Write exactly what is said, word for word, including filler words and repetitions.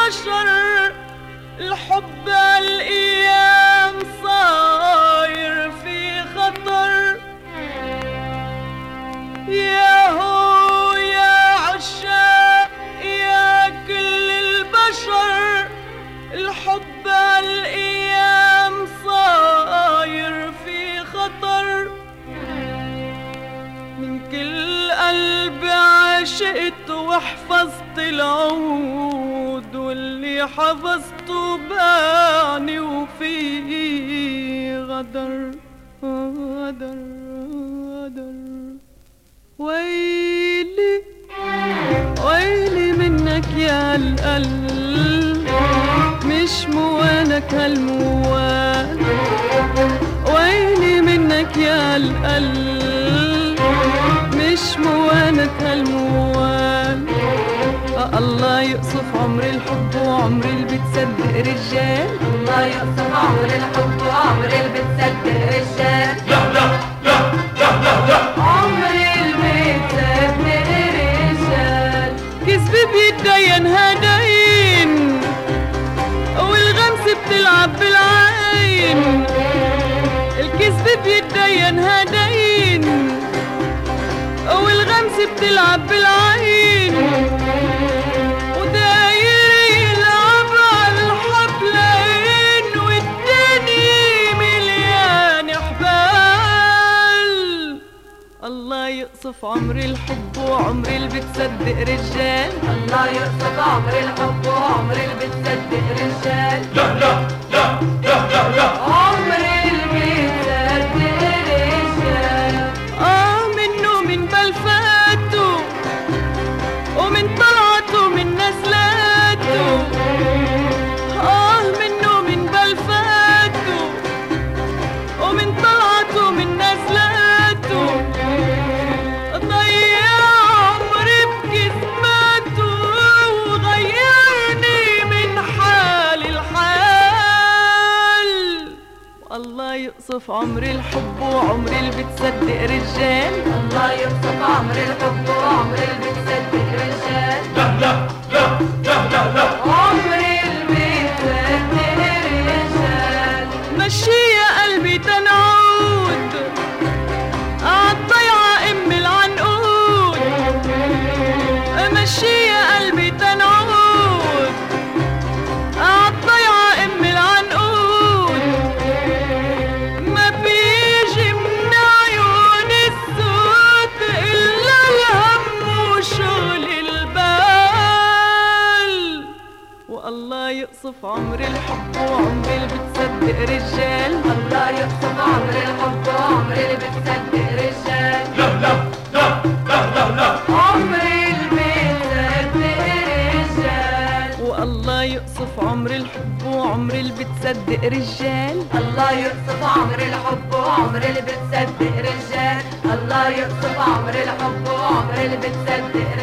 البشر الحب هالأيام صاير في خطر. يا هو يا عشاق يا كل البشر الحب هالأيام صاير في خطر. من كل قلبي عشقت وحفظت العود واللي حفظته باني وفيه غدر غدر غدر. ويلي ويلي منك يا القلب مش موالك هالموال. ويلي منك يا القلب مش موالك هالموال. الله يقصف عمر الحب وعمر اللي بتصدق رجال. الله يقصف عمر الحب وعمر اللي بتصدق رجال. لا لا لا لا لا لا عمر اللي بتصدق رجال. كذب بيتدين هداين والغمس بتلعب بالعين. الكذب بيتدين هداين والغمس بتلعب بالعين. وداير يلعب على الحبلين والدنيا مليان حبال. الله يقصف عمر الحب وعمر اللي بتصدق رجال. الله يقصف عمر الحب وعمر اللي بتصدق رجال. لا لا لا لا لا لا عمر اللي بتصدق رجال. آه منه من بلفاته ومن طلعته من نزلاته. آه منه من بلفاته ومن طلعته من نزلاته. ضيع عمري بكذباته وغيرني من حال الحال. الله يقصف عمر الحب وعمر اللي بتصدق رجال. الله يقصف عمر الحب وعمر اللي بتصدق رجال. لا لا لا لا لا لا عمر اللي بتصدق رجال. مشي يا قلبي تنعود عالضيعة ام العنقود. مشي يا قلبي تنعود عالضيعة ام العنقود. ما بيجي من عيون السود الا الهم وشغل البال. والله يقصف عمر الحب وعمر اللي بتصدق رجال. الله يقصف عمر الحب وعمر اللي بتصدق رجال. لا لا لا لا لا لا عمر اللي بتصدق رجال. والله يقصف عمر الحب وعمر اللي بتصدق رجال. الله يقصف عمر الحب وعمر اللي بتصدق رجال. الله يقصف عمر الحب وعمر اللي بتصدق